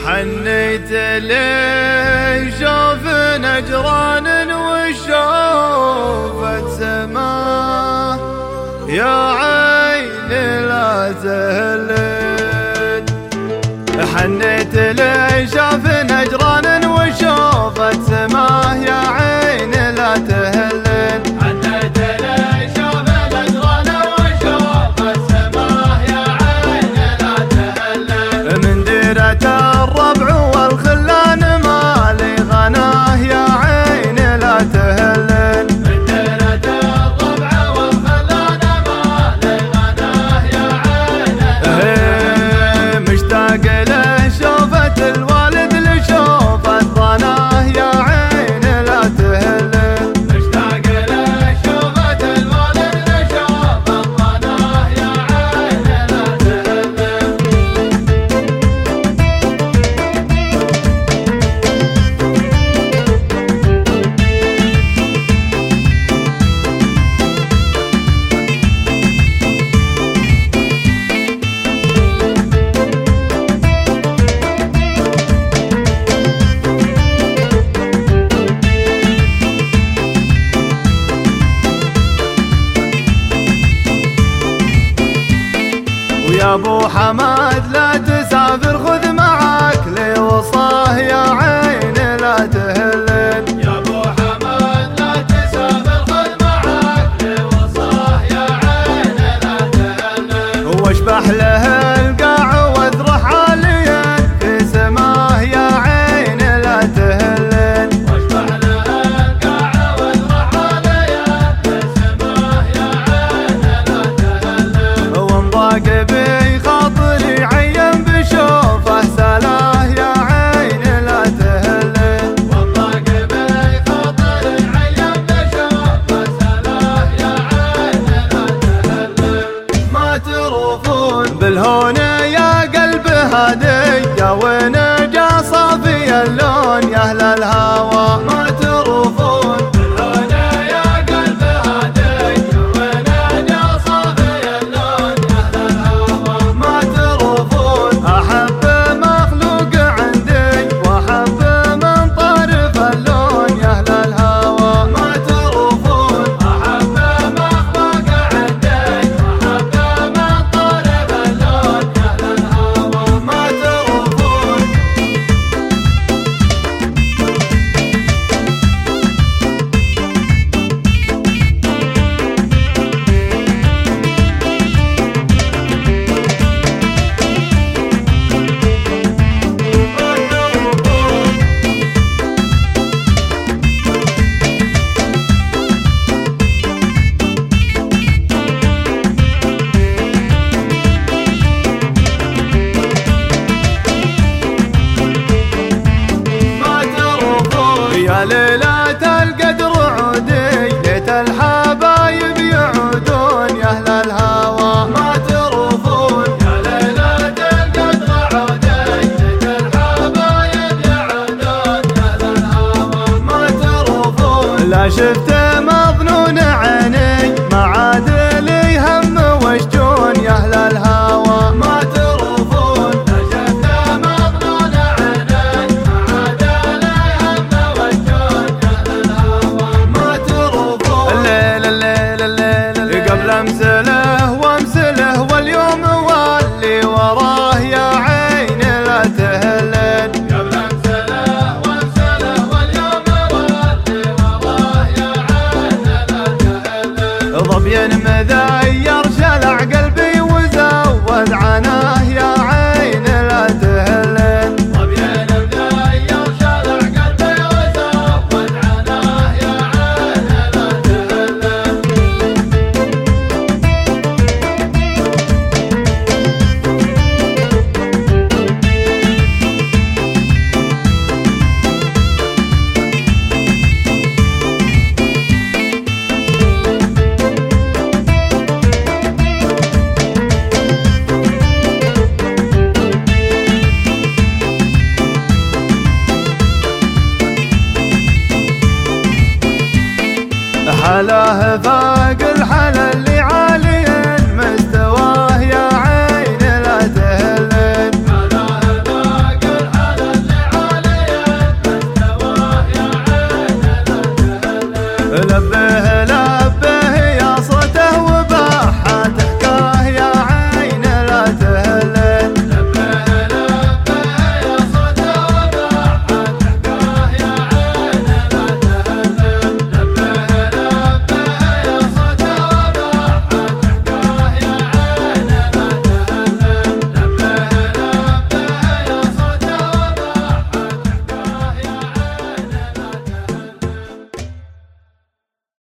حنيت لي شوف نجران وشوفت سماه يا عين لا تهلل. حنيت لي شوف نجران وشوفت سماه يا عين لا تهلل. حنيت لي شوف نجران وشوفت سماه يا عين لا تهلل. من ديرة الربع والخلان مالي غناه يا عين لا تهلل. من ديرة الربع والخلان مالي غناه يا عين لا تهلل. مشتاق له شوفت الوالد لشوفت ظناه يا عين لا تهلل. مشتاق له شوفت الوالد لشوفت ظناه يا عين لا تهلل. ويا ابو حماد لا تسافر خذ معاك لي وصاه يا عين لا تهلل. يا ابو حماد لا تسافر خذ معاك لي وصاه يا عين لا تهلل. واشبح له القاع واذرح عاليا في سماه يا عين لا تهلل. واشبح له القاع واذرح عاليا في سماه يا عين لا تهلل. وانضاق بي خاطري عين بشوفه سلاه يا عين لا تهلل. وانضاق بي خاطري عين بشوفه سلاه يا عين لا تهلل. ما تروفون بالهون يا قلب هادي يا وين جا صافي اللون يا اهل الهوى. ما تروفون بالهون يا قلب هادي يا وين جا صافي اللون يا اهل الهوى. ما تروفون احب مخلوق عندي واحب من طرف اللون يا اهل الهوى. ما تروفون احب مخلوق عندي واحب من طرف اللون يا اهل الهوى. ما تروفون يا ليلة القدر عودي ليت الحبايب يعودون يا اهل الهوى. ما تروفون يا ليلة القدر عودي ليت الحبايب يعودون يا اهل الهوى. ما تروفون لا شفت